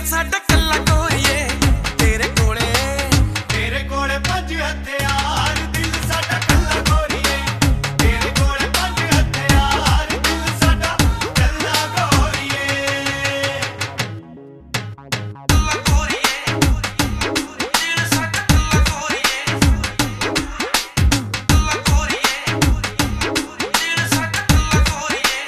साडा कल्ला गोरीए तेरे कोले पंज हथियार। दिल साडा कल्ला गोरीए तेरे कोले पंज हथियार। दिल साडा कल्ला गोरीए कल्ला गोरीए दिल साडा कल्ला गोरीए कल्ला गोरीए दिल साडा कल्ला गोरीए।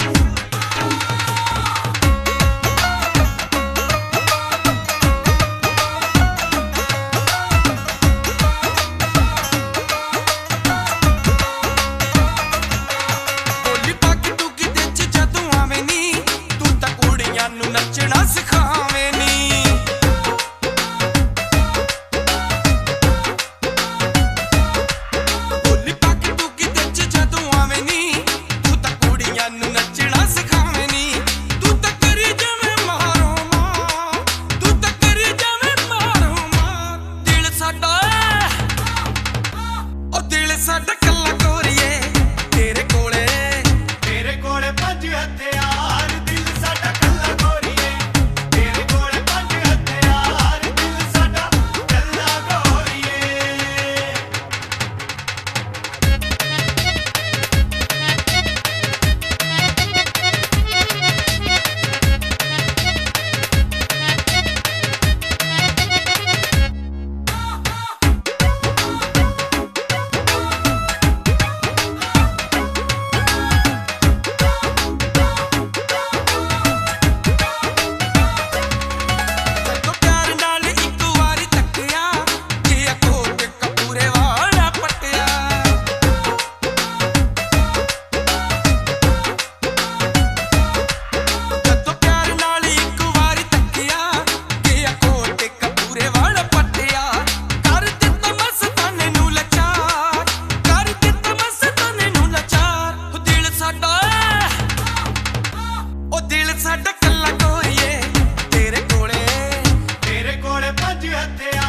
नचना सिखावे नी बोली पाके तू कि दिल च जदों आवे नी तू तां कुड़ियां नू नचना सिखावे नी। तू तां करी जावे मारो मार तू तां करी जावे मारो मार। दिल साडा ओ दिल साडा कल्ला गोरीए तेरे कोले पंज हथियार। दिल साडा कल्ला गोरीए तेरे कोले पंज हथियार। दिल साडा कल्ला गोरीए दिल साडा कल्ला गोरीए तेरे कोले पंज हथियार।